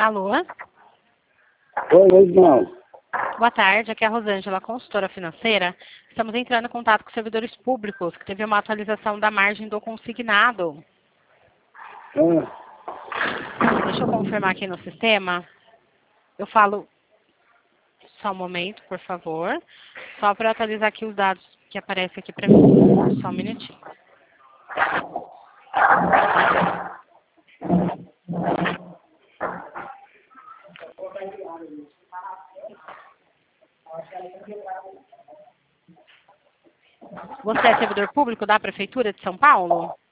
Alô? Oi, irmão. Boa tarde, aqui é a Rosângela, consultora financeira. Estamos entrando em contato com servidores públicos, que teve uma atualização da margem do consignado. Deixa eu confirmar aqui no sistema. Eu falo... Só um momento, por favor. Só para atualizar aqui os dados que aparecem aqui para mim. Só um minutinho. Você é servidor público da Prefeitura de São Paulo?